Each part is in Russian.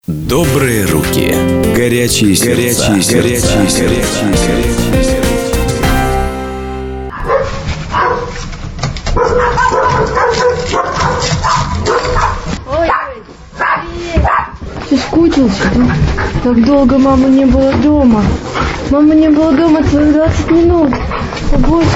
Добрые руки, горячие сердца. Ой, соскучился? Так долго мамы не было дома. Мамы не было дома целых 20 минут. О, Боже.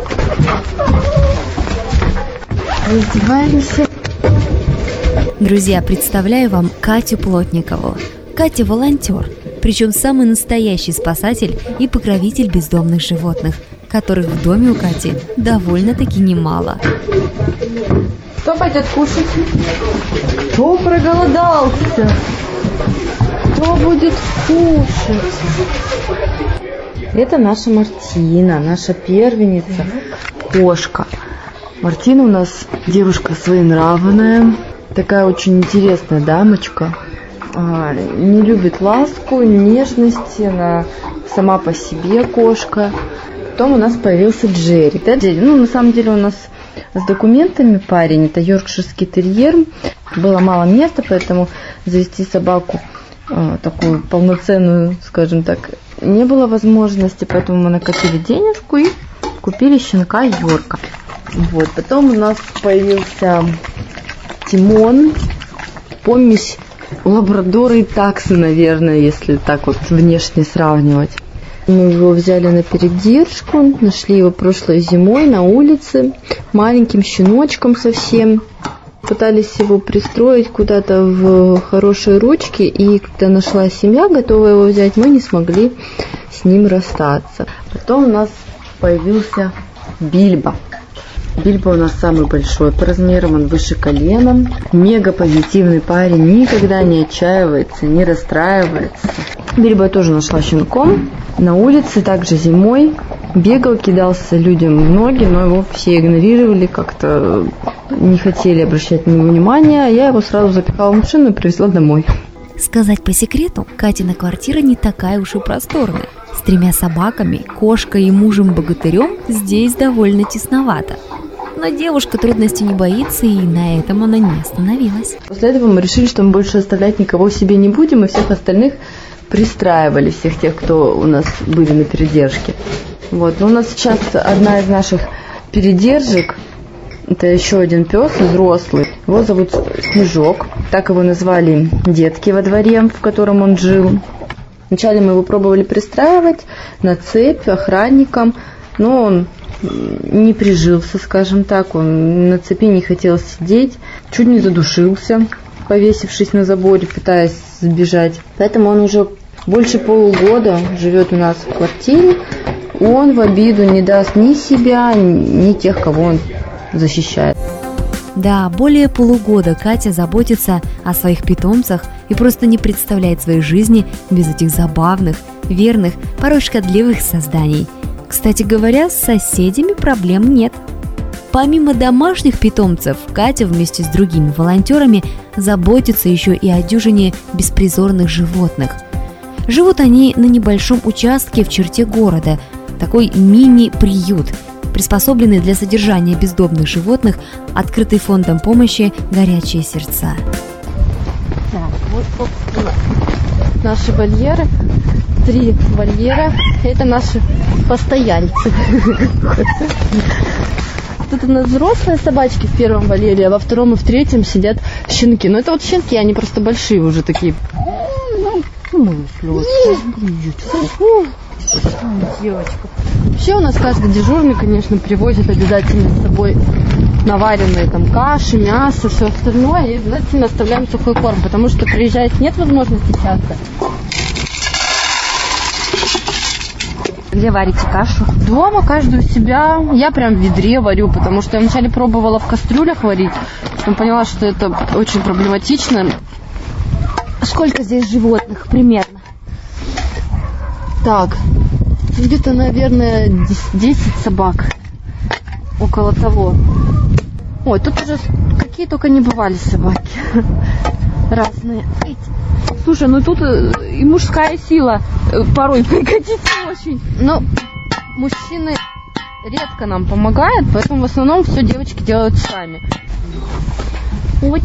Раздеваемся. Друзья, представляю вам Катю Плотникову. Катя – волонтер, причем самый настоящий спасатель и покровитель бездомных животных, которых в доме у Кати довольно-таки немало. Кто пойдет кушать? Кто проголодался? Кто будет кушать? Это наша Мартина, наша первенница, кошка. Мартина у нас девушка своенравная, такая очень интересная дамочка. Не любит ласку, нежности, она сама по себе кошка. Потом у нас появился Джерри. На самом деле у нас с документами парень, это йоркширский терьер. Было мало места, поэтому завести собаку такую полноценную, скажем так, не было возможности, поэтому мы накопили денежку и купили щенка Йорка. Вот. Потом у нас появился Тимон, помесь лабрадора и таксы, наверное, если так вот внешне сравнивать. Мы его взяли на передержку, нашли его прошлой зимой на улице, маленьким щеночком совсем. Пытались его пристроить куда-то в хорошие ручки, и когда нашла семья, готовая его взять, мы не смогли с ним расстаться. Потом у нас появился Бильбо. Бильбо у нас самый большой по размерам, он выше колена. Мега позитивный парень, никогда не отчаивается, не расстраивается. Бильбо я тоже нашла щенком на улице, также зимой. Бегал, кидался людям в ноги, но его все игнорировали, как-то не хотели обращать на него внимания. Я его сразу запихала в машину и привезла домой. Сказать по секрету, Катина квартира не такая уж и просторная. С 3 собаками, кошкой и мужем-богатырем здесь довольно тесновато. Но девушка трудностей не боится, и на этом она не остановилась. После этого мы решили, что мы больше оставлять никого себе не будем, и всех остальных пристраивали, всех тех, кто у нас были на передержке. Вот. Но у нас сейчас одна из наших передержек, это еще один пес, взрослый. Его зовут Снежок. Так его назвали детки во дворе, в котором он жил. Вначале мы его пробовали пристраивать на цепь охранникам, но он не прижился, скажем так. Он на цепи не хотел сидеть, чуть не задушился, повесившись на заборе, пытаясь сбежать. Поэтому он уже больше полугода живет у нас в квартире. Он в обиду не даст ни себя, ни тех, кого он защищает. Да, более полугода Катя заботится о своих питомцах и просто не представляет своей жизни без этих забавных, верных, порой шкодливых созданий. Кстати говоря, с соседями проблем нет. Помимо домашних питомцев, Катя вместе с другими волонтерами заботится еще и о дюжине беспризорных животных. Живут они на небольшом участке в черте города, такой мини-приют, приспособленный для содержания бездомных животных, открытый фондом помощи «Горячие сердца». Так, вот, собственно, наши вольеры. 3 вольера. Это наши постояльцы. Тут у нас взрослые собачки в первом вольере, а во втором и в третьем сидят щенки. Но это вот щенки, они просто большие уже такие. Девочка. Вообще у нас каждый дежурный, конечно, привозит обязательно с собой наваренные там каши, мясо, все остальное. И обязательно оставляем сухой корм, потому что приезжать нет возможности часто. Где варите кашу? Дома каждый у себя. Я прям в ведре варю, потому что я вначале пробовала в кастрюлях варить. Потом поняла, что это очень проблематично. Сколько здесь животных примерно? Так, где-то, наверное, 10 собак. Около того. Ой, тут уже какие только не бывали собаки. Разные. Слушай, ну тут и мужская сила порой пригодится очень. Но мужчины редко нам помогают, поэтому в основном все девочки делают сами. Вот.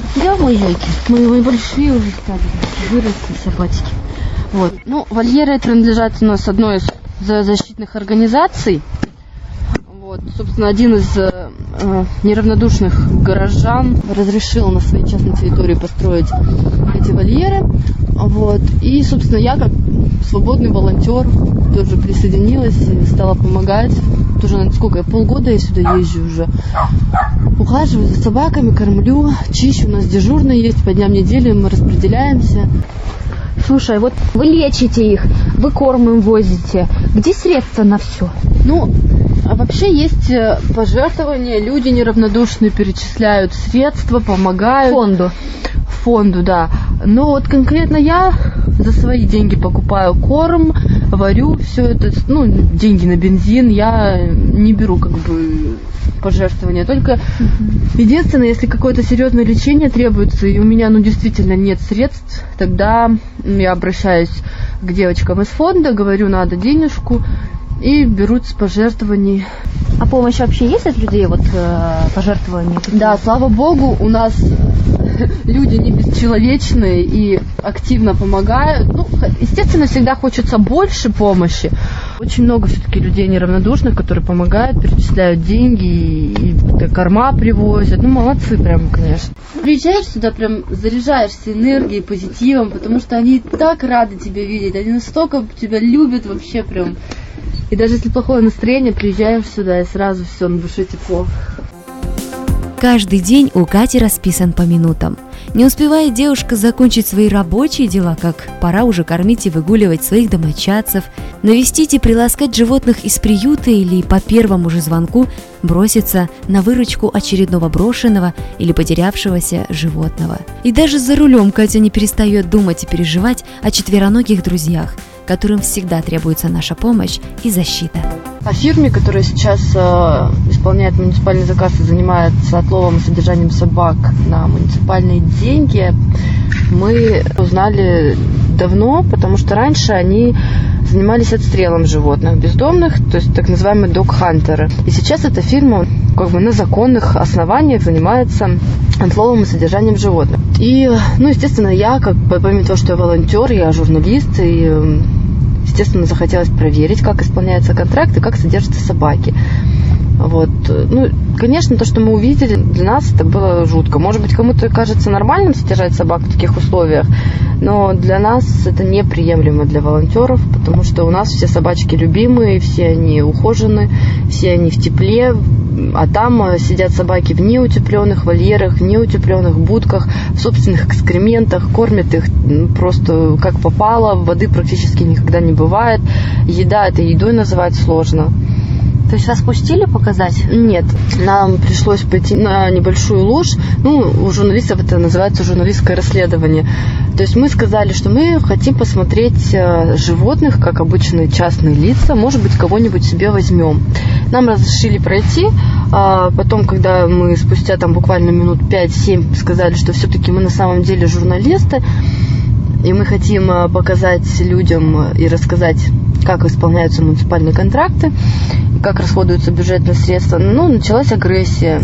Да, мои зайки. Мои большие уже стали, выросли собачки. Вот. Ну, вольеры принадлежат у нас одной из защитных организаций. Вот. Собственно, один из неравнодушных горожан разрешил на своей частной территории построить эти вольеры. Вот. И, собственно, я как свободный волонтер тоже присоединилась и стала помогать. Тоже, сколько я, полгода я сюда езжу уже. Ухаживаю за собаками, кормлю, чищу. У нас дежурный есть, по дням недели мы распределяемся. Слушай, вот вы лечите их, вы корм им возите. Где средства на все? Ну, а вообще есть пожертвования, люди неравнодушные перечисляют средства, помогают. Фонду, да. Но вот конкретно я за свои деньги покупаю корм, варю все это, ну, деньги на бензин, я не беру как бы пожертвования. Только единственное, если какое-то серьезное лечение требуется, и у меня, ну, действительно нет средств, тогда я обращаюсь к девочкам из фонда, говорю, надо денежку, и берут с пожертвований. А помощь вообще есть от людей, вот пожертвования? Да, слава богу, у нас люди не бесчеловечные и активно помогают. Ну, естественно, всегда хочется больше помощи. Очень много все-таки людей неравнодушных, которые помогают, перечисляют деньги и корма привозят. Ну, молодцы прям, конечно. Приезжаешь сюда, прям заряжаешься энергией, позитивом, потому что они так рады тебя видеть, они настолько тебя любят вообще прям. И даже если плохое настроение, приезжаешь сюда и сразу все, на душе тепло. Каждый день у Кати расписан по минутам. Не успевает девушка закончить свои рабочие дела, как пора уже кормить и выгуливать своих домочадцев, навестить и приласкать животных из приюта или по первому же звонку броситься на выручку очередного брошенного или потерявшегося животного. И даже за рулем Катя не перестает думать и переживать о четвероногих друзьях, которым всегда требуется наша помощь и защита. О фирме, которая сейчас исполняет муниципальный заказ и занимается отловом и содержанием собак на муниципальные деньги, мы узнали давно, потому что раньше они занимались отстрелом животных бездомных, то есть так называемые дог-хантеры. И сейчас эта фирма как бы на законных основаниях занимается отловом и содержанием животных. И, ну, естественно, я, как помимо того, что я волонтер, я журналист, и естественно, захотелось проверить, как исполняется контракт и как содержатся собаки. Вот. Ну, конечно, то, что мы увидели, для нас это было жутко. Может быть, кому-то кажется нормальным содержать собак в таких условиях, но для нас это неприемлемо для волонтеров, потому что у нас все собачки любимые, все они ухожены, все они в тепле, а там сидят собаки в неутепленных вольерах, в неутепленных будках, в собственных экскрементах, кормят их просто как попало, воды практически никогда не бывает, еда это едой называть сложно. То есть вас пустили показать? Нет, нам пришлось пойти на небольшую ложь. Ну, у журналистов это называется журналистское расследование. То есть мы сказали, что мы хотим посмотреть животных, как обычные частные лица, может быть, кого-нибудь себе возьмем. Нам разрешили пройти, а потом, когда мы спустя там буквально минут 5-7 сказали, что все-таки мы на самом деле журналисты, и мы хотим показать людям и рассказать, как исполняются муниципальные контракты, как расходуются бюджетные средства. Ну, началась агрессия.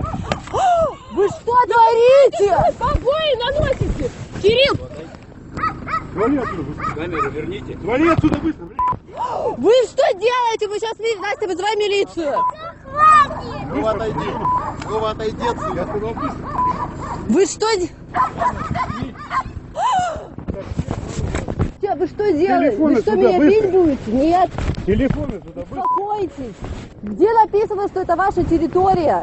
Вы что творите? Побои наносите! Кирилл! Свали отсюда быстро. Камеру верните. Свали отсюда быстро. Вы что делаете? Мы сейчас, Настя, вызывай милицию. Вова, отойди. Вова, отойди отсюда. Я сказал быстро. Вы что... Вы что делаете? Телефоны Вы что, сюда, меня быстро. бить будете? Нет. Телефоны сюда быстро. Успокойтесь. Где написано, что это ваша территория?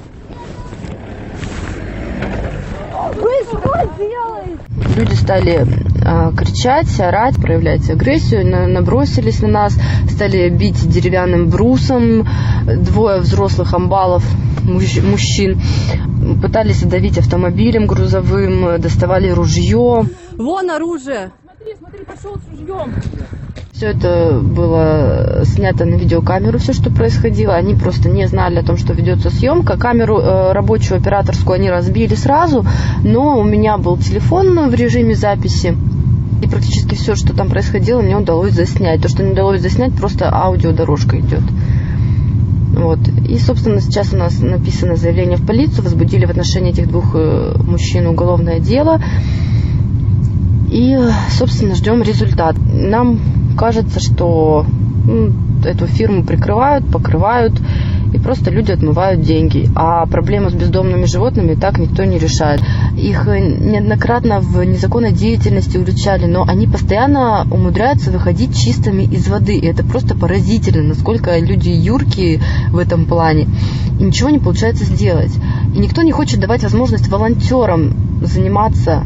Вы что делаете? Люди стали кричать, орать, проявлять агрессию, набросились на нас, стали бить деревянным брусом. Двое взрослых амбалов, мужчин, пытались давить автомобилем грузовым, доставали ружье. Вон оружие. Смотри, пошел с ружьем. Все это было снято на видеокамеру, все, что происходило. Они просто не знали о том, что ведется съемка. Камеру рабочую, операторскую они разбили сразу, но у меня был телефон в режиме записи. И практически все, что там происходило, мне удалось заснять. То, что не удалось заснять, просто аудиодорожка идет. Вот. И, собственно, сейчас у нас написано заявление в полицию, возбудили в отношении этих двух мужчин уголовное дело. И, собственно, ждем результат. Нам кажется, что эту фирму прикрывают, покрывают, и просто люди отмывают деньги. А проблему с бездомными животными так никто не решает. Их неоднократно в незаконной деятельности уличали, но они постоянно умудряются выходить чистыми из воды. И это просто поразительно, насколько люди юркие в этом плане. И ничего не получается сделать. И никто не хочет давать возможность волонтерам заниматься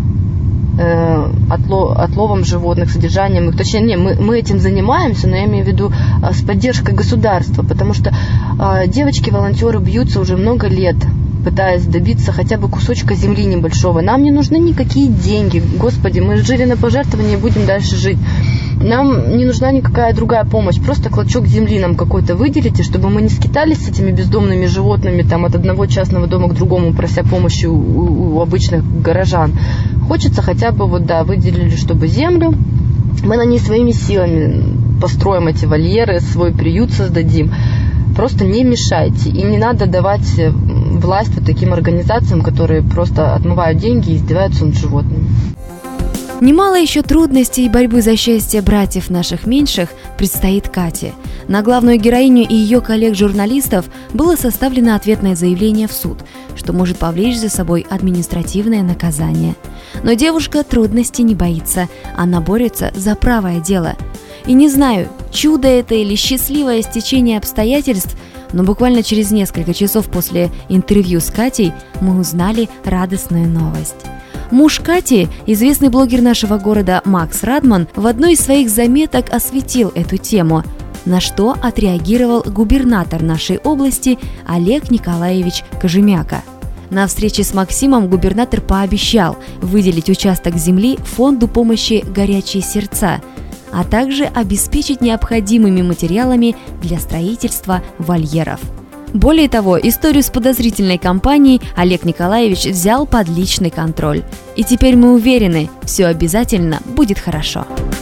отловом животных, содержанием их. Точнее, мы этим занимаемся, но я имею в виду с поддержкой государства, потому что девочки-волонтеры бьются уже много лет, пытаясь добиться хотя бы кусочка земли небольшого. Нам не нужны никакие деньги. Господи, мы жили на пожертвования и будем дальше жить. Нам не нужна никакая другая помощь. Просто клочок земли нам какой-то выделите, чтобы мы не скитались с этими бездомными животными там, от одного частного дома к другому, прося помощи у обычных горожан. Хочется хотя бы выделили, чтобы землю. Мы на ней своими силами построим эти вольеры, свой приют создадим. Просто не мешайте. И не надо давать власть вот таким организациям, которые просто отмывают деньги и издеваются над животными. Немало еще трудностей и борьбы за счастье братьев наших меньших предстоит Кате. На главную героиню и ее коллег-журналистов было составлено ответное заявление в суд, что может повлечь за собой административное наказание. Но девушка трудностей не боится, она борется за правое дело. И не знаю, чудо это или счастливое стечение обстоятельств, но буквально через несколько часов после интервью с Катей мы узнали радостную новость. Муж Кати, известный блогер нашего города Макс Радман, в одной из своих заметок осветил эту тему, на что отреагировал губернатор нашей области Олег Николаевич Кожемяка. На встрече с Максимом губернатор пообещал выделить участок земли фонду помощи «Горячие сердца», а также обеспечить необходимыми материалами для строительства вольеров. Более того, историю с подозрительной компанией Олег Николаевич взял под личный контроль. И теперь мы уверены, все обязательно будет хорошо.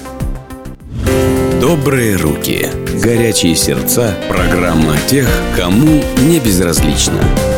Добрые руки. Горячие сердца. Программа тех, кому не безразлично.